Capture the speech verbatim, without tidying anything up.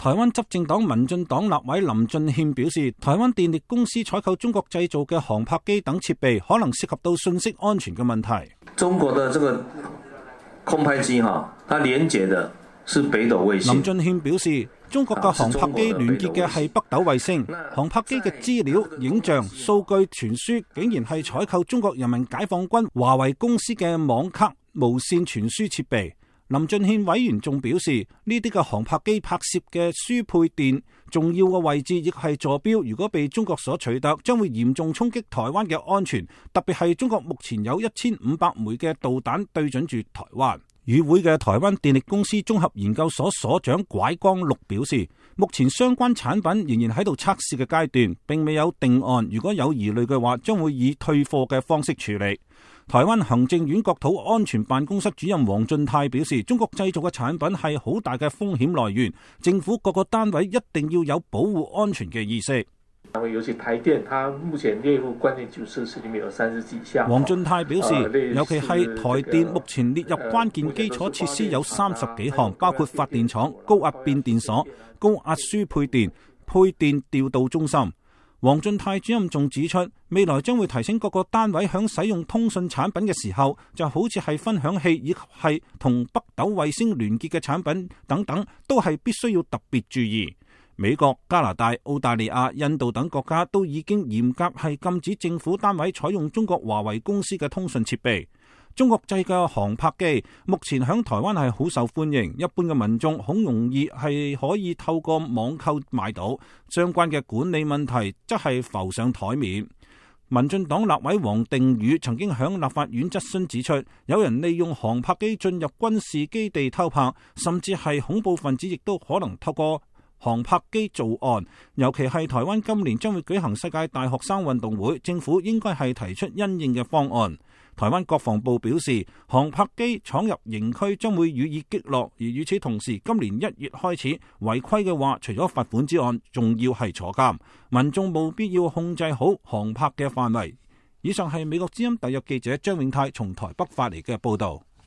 台灣執政黨民進黨立委林俊憲表示，台灣電力公司採購中國製造嘅航拍機等設備，可能涉及到信息安全嘅問題。 中國的這個空拍機，哈，它連接的是北斗衛星。 林俊憲表示，中國嘅航拍機連結嘅係北斗衛星，航拍機嘅資料、影像、數據傳輸，竟然係採購中國人民解放軍華為公司嘅網卡無線傳輸設備。林俊憲委員仲表示，呢啲嘅航拍機拍攝嘅輸配電重要嘅位置亦係坐標，如果被中國所取得，將會嚴重衝擊台灣嘅安全，特別係中國目前有一千五百枚嘅導彈對準住台灣。與會嘅台灣電力公司綜合研究所所長拐光祿表示，目前相關產品仍然喺度測試嘅階段，並未有定案，如果有疑慮嘅話，將會以退貨嘅方式處理。台灣行政院國土安全辦公室主任黃俊泰表示，中國製造嘅產品係好大嘅風險來源，政府各個單位一定要有保護安全嘅意識。 尤其台電，它目前列入關鍵基礎設施裡面有三十幾項。 黃俊泰表示，尤其係台電目前列入關鍵基礎設施有三十幾項，包括發電廠、高壓變電所、高壓輸配電、配電調度中心。黃俊泰主任仲指出，未來將會提醒各個單位響使用通訊產品嘅時候，就好似係分享器以及係同北斗衛星聯結嘅產品等等，都係必須要特別注意。美國、加拿大、澳大利亞、印度等國家都已經嚴格係禁止政府單位採用中國華為公司嘅通訊設備。中國製嘅航拍機目前響台灣係好受歡迎，一般嘅民眾好容易係可以透過網購買到，相關嘅管理問題則係浮上台面。民進黨立委王定宇曾經響立法院質詢指出，有人利用航拍機進入軍事基地偷拍，甚至係恐怖分子亦都可能透過航拍機造案。尤其係台灣今年將會舉行世界大學生運動會，政府應該係提出因應嘅方案。台灣國防部表示，航拍機闖入營區將會予以擊落，而與此同時，今年一月開始違規嘅話，除咗罰款之外，仲要係坐監。民眾務必要控制好航拍嘅範圍。以上係美國之音特約記者張永泰從台北發嚟嘅報道。